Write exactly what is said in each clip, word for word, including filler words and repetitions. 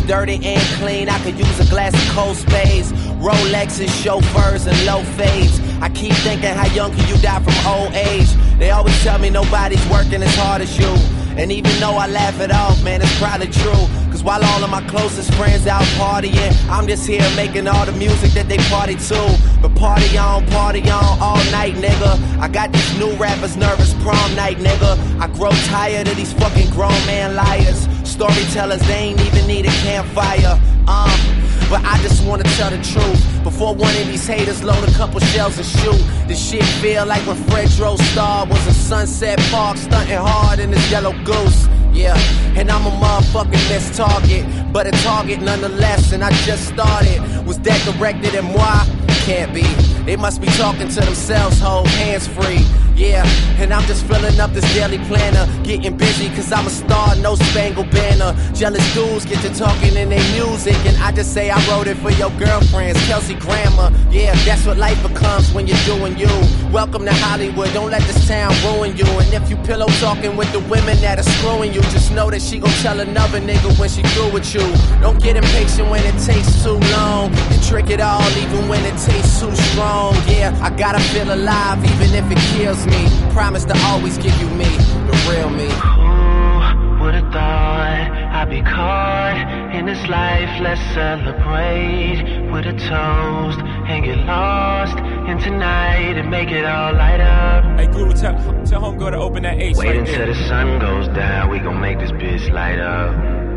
dirty and clean. I could use a glass of cold spades, Rolexes, chauffeurs, and low fades. I keep thinking, how young can you die from old age? They always tell me nobody's working as hard as you. And even though I laugh it off, man, it's probably true. Cause while all of my closest friends out partying, I'm just here making all the music that they party to. But party on, party on, all night, nigga. I got these new rappers nervous prom night, nigga. I grow tired of these fucking grown man liars. Storytellers, they ain't even need a campfire. Uh But I just wanna tell the truth before one of these haters load a couple shells and shoot. This shit feel like when Fred Star was in Sunset Park stunting hard in his yellow goose. Yeah, and I'm a motherfucking missed target, but a target nonetheless, and I just started. Was that directed at moi? Can't be. They must be talking to themselves, hold hands free. Yeah, and I'm just filling up this daily planner, getting busy cause I'm a star, no spangled banner. Jealous dudes get to talking in their music, and I just say I wrote it for your girlfriends, Kelsey Grammer. Yeah, that's what life becomes when you're doing you. Welcome to Hollywood, don't let this town ruin you. And if you pillow talking with the women that are screwing you, just know that she gon' tell another nigga when she through with you. Don't get impatient when it takes too long, and trick it all even when it tastes too strong. Yeah, I gotta feel alive even if it kills me. Promise to always give you me, the real me. Who would've thought I'd be caught in this life? Let's celebrate with a toast and get lost in tonight and make it all light up. Hey Guru, tell, tell homegirl to open that Ace. Wait right until there. the sun goes down, we gon' make this bitch light up.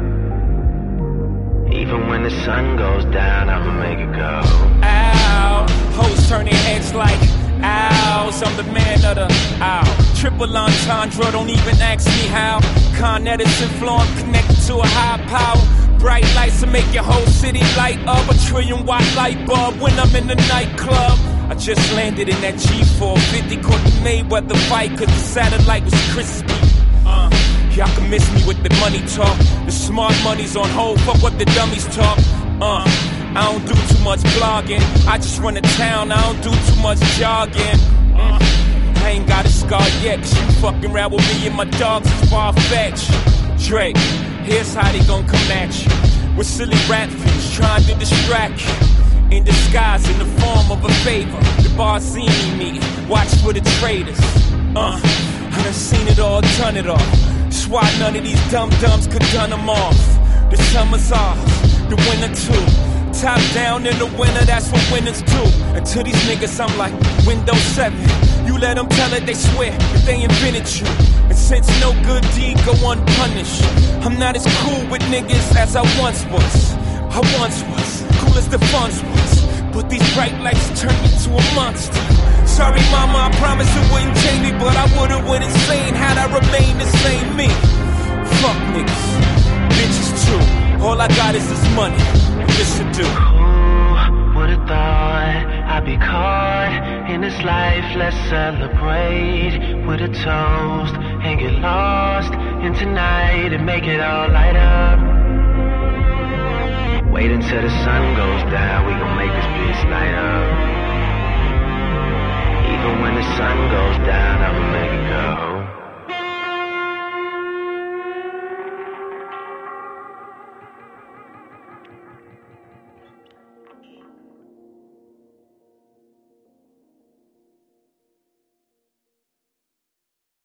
Even when the sun goes down, I'ma make it go. Ow, hoes turn their heads like owls, I'm the man of the ow. Triple entendre, don't even ask me how. Con Edison flow, I'm connected to a high power. Bright lights to make your whole city light up. A trillion watt light bulb when I'm in the nightclub. I just landed in that G four fifty, caught the Mayweather fight cause the satellite was crispy. Uh, y'all can miss me with the money talk. The smart money's on hold, fuck what the dummies talk. Uh, I don't do too much blogging, I just run a town, I don't do too much jogging. Uh, I ain't got a scar yet, cause you fucking around with me and my dogs is far-fetched. Drake, here's how they gon' come at you. With silly rap views trying to distract you. In disguise, in the form of a favor. The Barzini meeting, watch for the traitors. Uh, I done seen it all, done it all. That's why none of these dum-dums could done them off. The summer's ours, the winter too. Top down in the winter, that's what winners do. And to these niggas, I'm like Windows seven. You let them tell it, they swear that they invented you. And since no good deed go unpunished, I'm not as cool with niggas as I once was. I once was, cool as the funds was. But these bright lights turn me to a monster. Sorry mama, I promised it wouldn't change me, but I would've went insane had I remained the same me. Fuck niggas, bitches too. All I got is this money, this to do. Who would've thought I'd be caught in this life? Let's celebrate with a toast and get lost in tonight and make it all light up. Wait until the sun goes down, we gon' make this bitch light up. Even when the sun goes down,